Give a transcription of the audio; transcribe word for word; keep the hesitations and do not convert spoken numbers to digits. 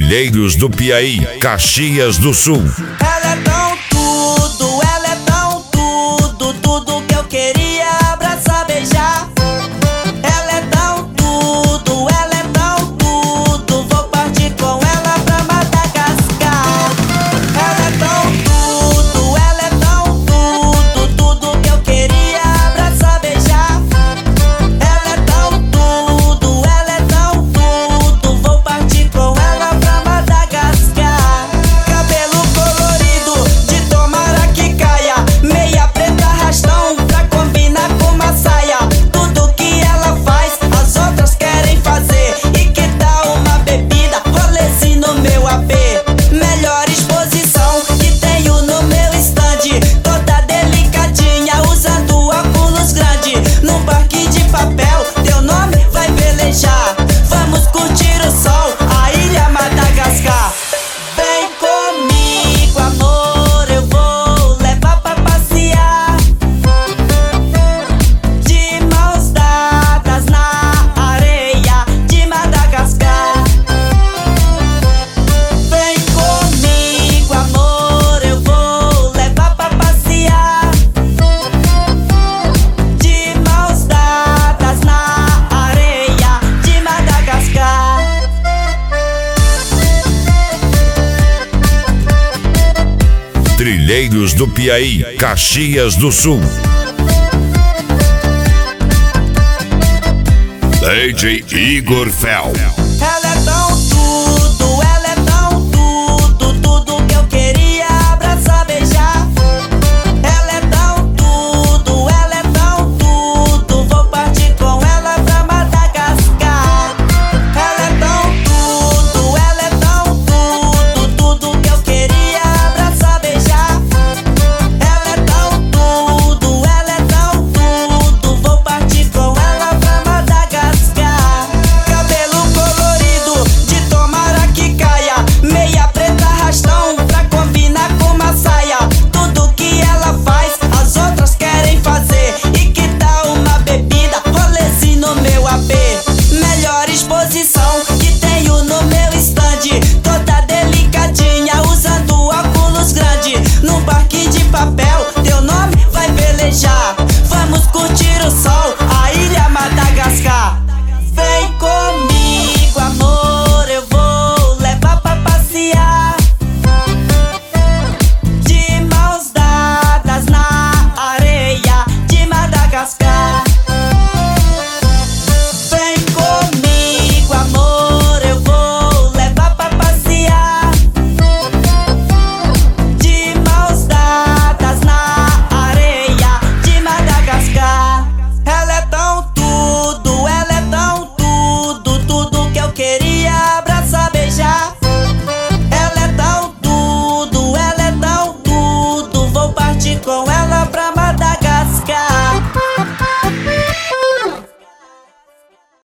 Trilheiros do Piauí, Caxias do Sul. Ela é tão tudo, ela é tão tudo, tudo que eu queria abraçar, beijar. Ela é tão tudo, ela é tão tudo, vou partir com ela pra Madagascar. Ela é tão tudo, ela é tão tudo, tudo que eu queria abraçar, beijar. Ela é tão tudo, ela é tão tudo, vou partir com ela pra Madagascar. Cabelo colorido, de tomara que caia, meia preta arrastão pra combinar com uma saia. Tudo que ela faz, as outras querem fazer. E que tal uma bebida, rolezinho no meu A P? Melhor exposição que tenho no meu stand, toda delicadinha, usando óculos grande. Num parque de papel, teu nome vai velejar. Vamos curtir o sol, a ilha Madagascar. Vem comigo, amor, eu vou levar pra passear, de mãos dadas na areia de Madagascar. Vem comigo, amor, eu vou levar pra passear, de mãos dadas na areia de Madagascar. Trilheiros do Piauí, Caxias do Sul. D J Igor Fel.